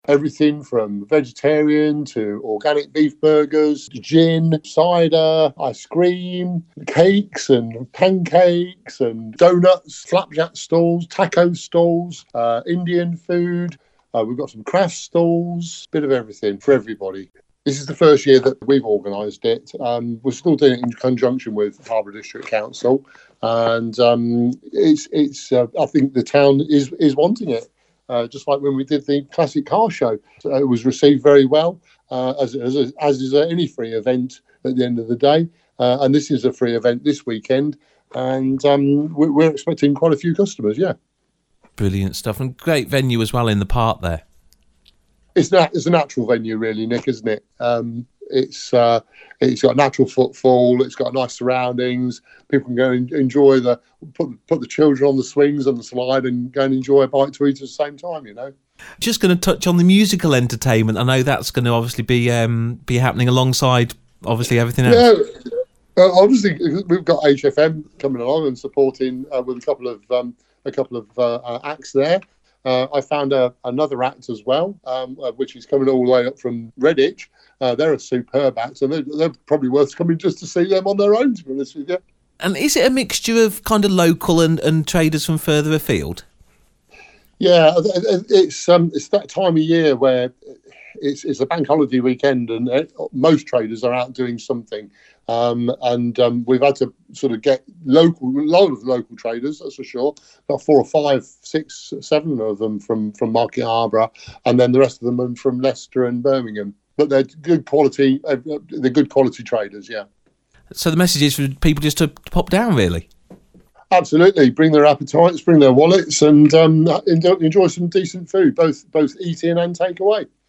everything from vegetarian to organic beef burgers, gin, cider, ice cream, cakes and pancakes and donuts, flapjack stalls, taco stalls, Indian food. We've got some craft stalls, bit of everything for everybody. This is the first year that we've organised it. We're still doing it in conjunction with Harborough District Council, and it's. I think the town is wanting it. Just like when we did the Classic Car Show, it was received very well, as is any free event at the end of the day. And this is a free event this weekend, and we're expecting quite a few customers. Yeah, brilliant stuff, and great venue as well in the park there. It's a natural venue, really, Nick, isn't it? It's got natural footfall. It's got nice surroundings. People can go and enjoy put the children on the swings and the slide and go and enjoy a bite to eat at the same time. You know. Just going to touch on the musical entertainment. I know that's going to obviously be happening alongside obviously everything else. Yeah, obviously we've got HFM coming along and supporting with a couple of acts there. I found another act as well, which is coming all the way up from Redditch. They're a superb act, and they're probably worth coming just to see them on their own, to be honest with you. And is it a mixture of kind of local and traders from further afield? Yeah, it's that time of year where it's a bank holiday weekend, and most traders are out doing something. And we've had to sort of get a lot of local traders, that's for sure. Got 4 or 5, 6, 7 of them from Market Harborough, and then the rest of them are from Leicester and Birmingham. But they're good quality. They're good quality traders, yeah. So the message is for people just to pop down, really. Absolutely, bring their appetites, bring their wallets, and enjoy some decent food, both eat in and take away.